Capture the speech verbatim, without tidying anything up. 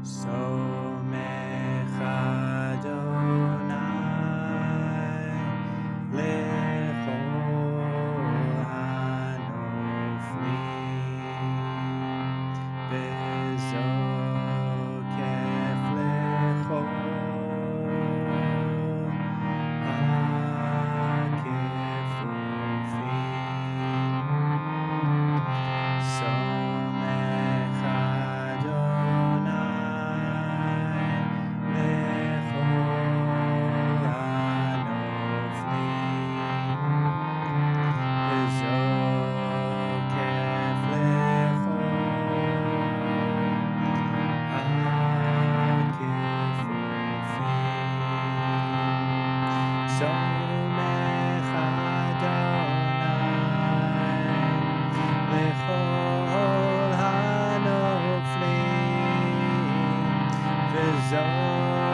סומך אדוני לכל הנופלים, וזוקף לכל הכפופים. סומך אדוני לכל הנופלים, וזוקף לכל הכפופים. סומך אדוני לכל הנופלים, וזוקף